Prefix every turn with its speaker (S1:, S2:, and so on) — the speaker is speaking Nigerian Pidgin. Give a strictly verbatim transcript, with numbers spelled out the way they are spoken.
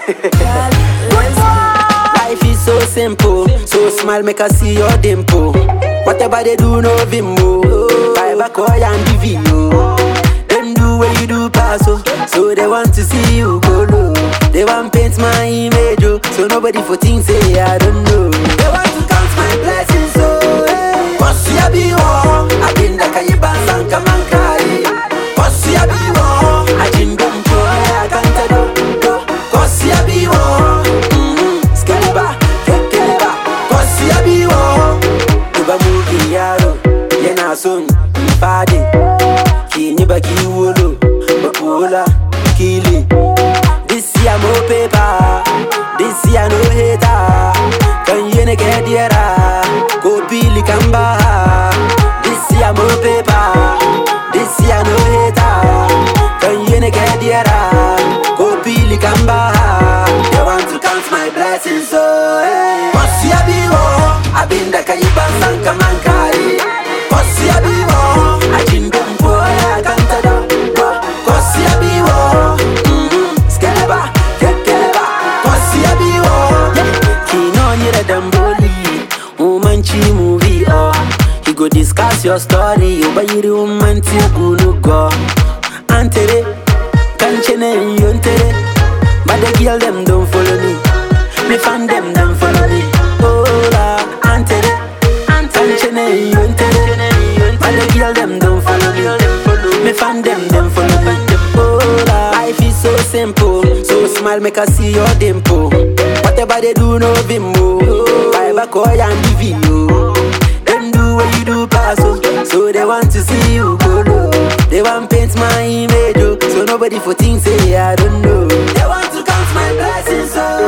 S1: Life is so simple, so smile make us see your dimple. Whatever they do, no vimbo. Fiber coy and divino. Them do what you do, pass oh. So they want to see you go low. They want paint my image, oh. So nobody for things say I don't know. They want to count my blessings, so hey. Cause you be war, I been the Kayiban and come and cry. Cause you be war, I didn't go to I can't do. Cause you be war, mm-hmm. Skeliba, Kekeliba. Cause you be war, Uba movie yaro, Yena son, Badi, Kiniba Kiwolo, Bakula, Kili. This year no paper, this year no hater. Can you ne get yera? Go Billy Kamba. This year no paper, this year no hater. Can you ne get yera? Go Billy Kamba. They want to count my blessings, so hey. Cause you be war, I been the Kayiban and come and carry. Cause you be war, I didn't go for I can't do. Cause you be war, mm-hmm. Skeliba, Kekeliba. Cause you be war, Kino ni the Damboli, Umanchi movie, oh. He go discuss your story, you buy the woman to go go. Antere, Kanchene, Yontere. But the girl them don't follow me. Me fan them don't follow me. Oh la, Antere, Kanchene, Yontere. But the girl them don't follow me. Me fan them don't follow me. Oh la, life is so simple, so smile make us see your dimple. Whatever they do, no vimbo. Fiber coy and divino. Them do what you do, pass oh. So they want to see you go low. They want paint my image, oh. So nobody for things say I don't know. They want to count my blessings, oh.